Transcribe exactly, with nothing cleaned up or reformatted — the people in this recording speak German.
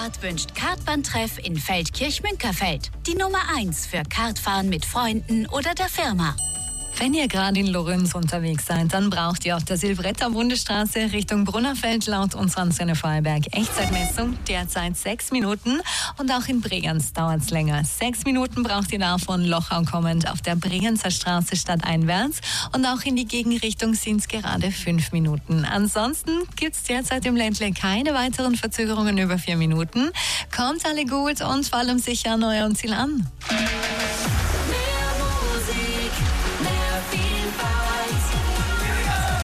Kart wünscht Kartbahntreff in Feldkirch-Münkerfeld. Die Nummer eins für Kartfahren mit Freunden oder der Firma. Wenn ihr gerade in Lorenz unterwegs seid, dann braucht ihr auf der Silvretta-Bundesstraße Richtung Brunnerfeld laut unserer Antenne Vorarlberg Echtzeitmessung derzeit sechs Minuten und auch in Bregenz dauert es länger. Sechs Minuten braucht ihr da von Lochau kommend auf der Bregenzer Straße stadteinwärts und auch in die Gegenrichtung sind es gerade fünf Minuten. Ansonsten gibt es derzeit im Ländle keine weiteren Verzögerungen über vier Minuten. Kommt alle gut und vor allem sicher an eurem Ziel an.